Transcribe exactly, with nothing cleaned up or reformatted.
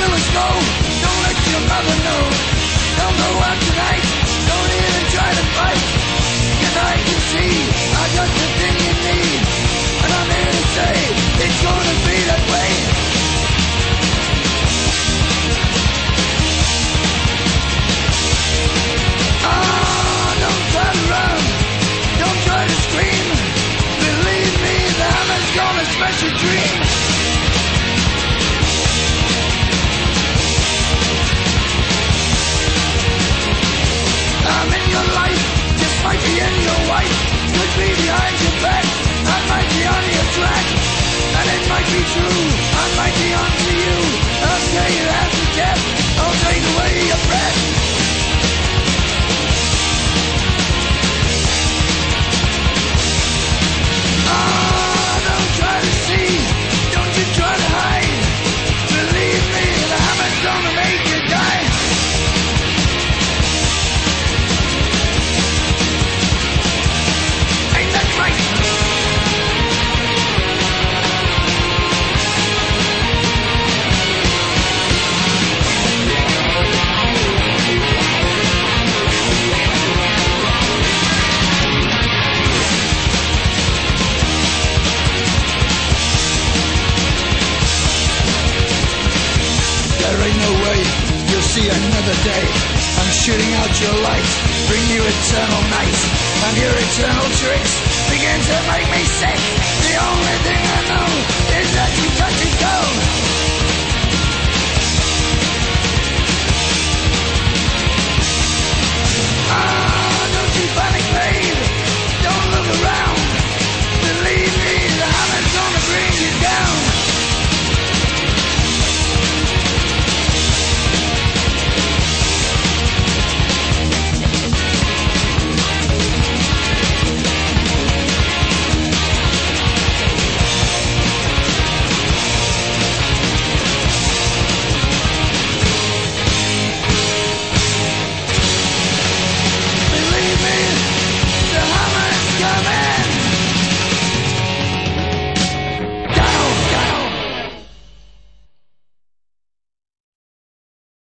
us go. Don't let your mother know. Don't go out tonight. Don't even try to fight. Cause I can see I got the thing you need. And I'm here to say it's gonna be that way. Ah, don't try to run. Don't try to scream. Believe me, the hammer's gonna smash your dreams. I'm in your life, just might be in your wife. Could be behind your back, I might be on your track. And it might be true, I might be on to you. I'll say you after death, I'll take away your breath. Ah, don't try to see, don't you try to hide. Believe me, the hammer's gonna make you die. Ain't that right? There ain't no way you'll see another day. I'm shooting out your light, bring you eternal night. And your eternal tricks begin to make me sick. The only thing I know is that you touch and go.